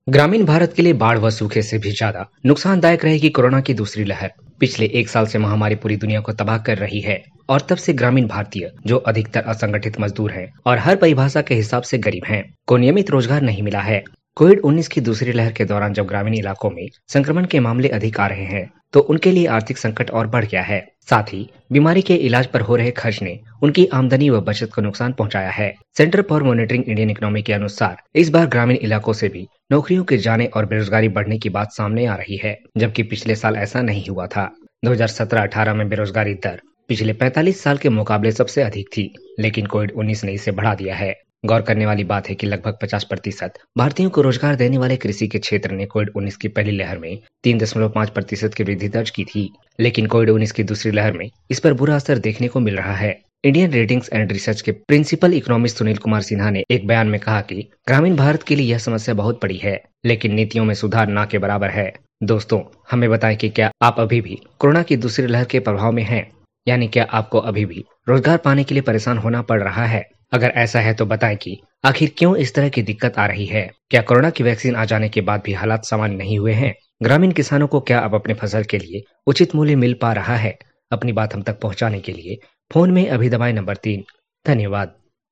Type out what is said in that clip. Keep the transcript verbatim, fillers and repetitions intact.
ग्रामीण भारत के लिए बाढ़ व सूखे से भी ज्यादा नुकसानदायक रहेगी कोरोना की दूसरी लहर। पिछले एक साल से महामारी पूरी दुनिया को तबाह कर रही है और तब से ग्रामीण भारतीय, जो अधिकतर असंगठित मजदूर हैं और हर परिभाषा के हिसाब से गरीब हैं, को नियमित रोजगार नहीं मिला है। कोविड उन्नीस की दूसरी लहर के दौरान जब ग्रामीण इलाकों में संक्रमण के मामले अधिक आ रहे हैं, तो उनके लिए आर्थिक संकट और बढ़ गया है। साथ ही बीमारी के इलाज पर हो रहे खर्च ने उनकी आमदनी व बचत को नुकसान पहुंचाया है। Centre for monitoring Indian economy के अनुसार इस बार ग्रामीण इलाकों से भी नौकरियों के जाने और बेरोजगारी बढ़ने की बात सामने आ रही है, जबकि पिछले साल ऐसा नहीं हुआ था। दो हज़ार सत्रह अठारह में बेरोजगारी दर पिछले पैंतालीस साल के मुकाबले सबसे अधिक थी, लेकिन कोविड उन्नीस ने इसे बढ़ा दिया है। गौर करने वाली बात है कि लगभग पचास प्रतिशत भारतीयों को रोजगार देने वाले कृषि के क्षेत्र ने कोविड उन्नीस की पहली लहर में तीन दशमलव पाँच प्रतिशत की वृद्धि दर्ज की थी, लेकिन कोविड उन्नीस की दूसरी लहर में इस पर बुरा असर देखने को मिल रहा है। इंडियन रेटिंग्स एंड रिसर्च के प्रिंसिपल इकोनॉमिस्ट सुनील कुमार सिन्हा ने एक बयान में कहा कि ग्रामीण भारत के लिए यह समस्या बहुत बड़ी है, लेकिन नीतियों में सुधार ना के बराबर है। दोस्तों, हमें बताएं कि क्या आप अभी भी कोरोना की दूसरी लहर के प्रभाव में हैं? यानी क्या आपको अभी भी रोजगार पाने के लिए परेशान होना पड़ रहा है? अगर ऐसा है तो बताएं कि आखिर क्यों इस तरह की दिक्कत आ रही है? क्या कोरोना की वैक्सीन आ जाने के बाद भी हालात सामान्य नहीं हुए हैं? ग्रामीण किसानों को क्या अब अपने फसल के लिए उचित मूल्य मिल पा रहा है? अपनी बात हम तक पहुंचाने के लिए फोन में अभी दबाएं नंबर तीन। धन्यवाद।